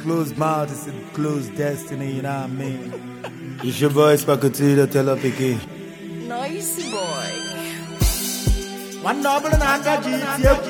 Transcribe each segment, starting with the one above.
closed mouth is a closed destiny, you know what I mean? It's your boy Spakotito, tell up again. Nice boy. One double and I got you.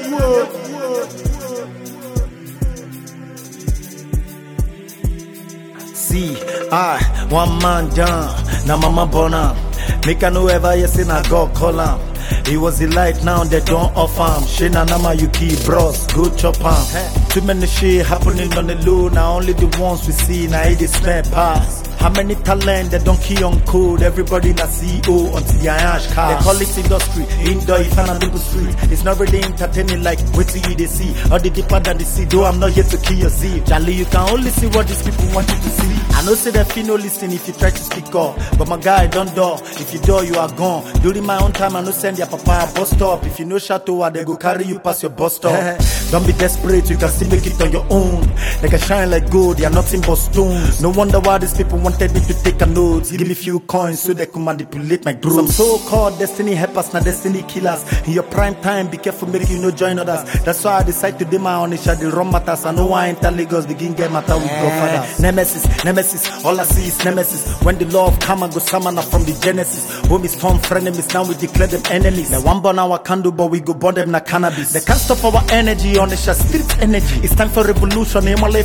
See, one man down, now mama born up. Make I know ever you seen a God call him. He was the light, now they don't offer him. Shina nama you keep bros, go chop him. Too many shit happening on the low, now only the ones we see, now it is spare pass. How many talent they don't key on code? Everybody na CEO until the ash car. They call it industry, indoor if I'm a little street. It's not really entertaining like wait till you they see. Or the deeper than the sea, though I'm not here to kill your zip. Charlie, you can only see what these people want you to see. I know say that no listen if you try to speak up. But my guy, don't door. If you door, you are gone. During my own time, I no send your papa a bus stop. If you know Chateau, they go carry you past your bus stop. Don't be desperate, you can still make it on your own. They can shine like gold, they are nothing but stones. No wonder why these people wanted me to take a note. Give me few coins so they can manipulate my growth. Some so-called destiny helpers, not destiny killers. In your prime time, be careful, make you no join others. That's why I decide to do my own issue, the wrong matters. I know why I enter Lagos, begin get matter with godfathers. Nemesis, all I see is nemesis. When the law of karma goes summon from the genesis. Homies form frenemies, now we declare them enemies. The one burn our candle, but we go burn them na cannabis. They can't stop our energy on the street energy. It's time for revolution.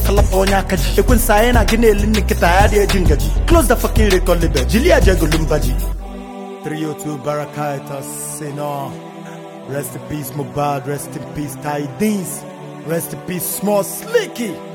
Close the fucking record label. Jilia Jagulumbaji. 302 Barakaitas, say no. Rest in peace, Mubad. Rest in peace, Tidings. Rest in peace, Small Slicky.